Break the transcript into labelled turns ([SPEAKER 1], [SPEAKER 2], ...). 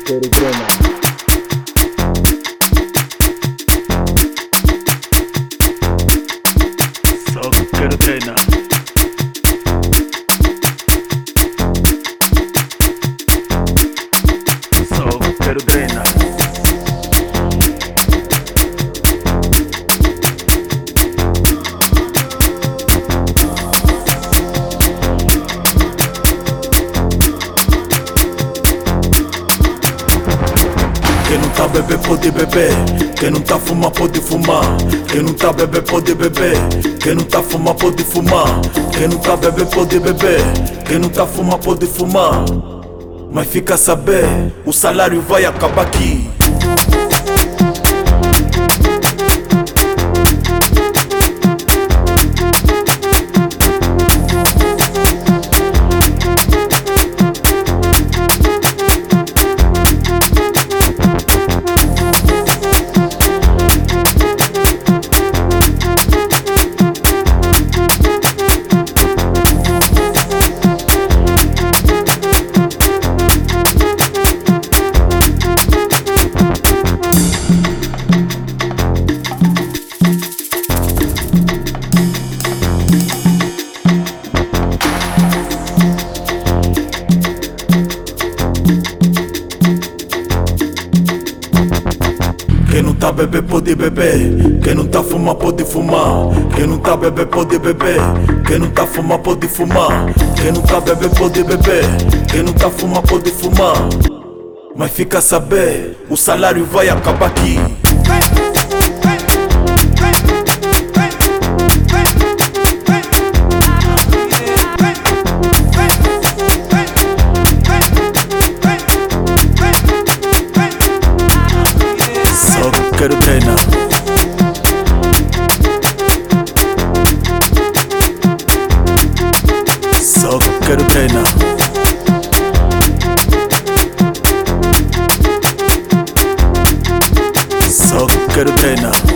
[SPEAKER 1] quero grana.
[SPEAKER 2] Só quero grana. Só quero grana. Quem não tá bebê pode beber, quem não tá fumar pode fumar. Quem não tá bebê pode beber, quem não tá fumar pode fumar. Quem não tá bebê pode beber, quem não tá fumar pode fumar. Mas fica a saber, o salário vai acabar aqui. Quem não tá bebê pode beber, quem não tá fumar pode fumar. Quem não tá bebê pode beber, quem não tá fumar pode fumar. Quem não tá bebê pode beber, quem não tá fumar pode fumar. Mas fica a saber, o salário vai acabar aqui. Só quero grana. Só quero grana. Só quero grana.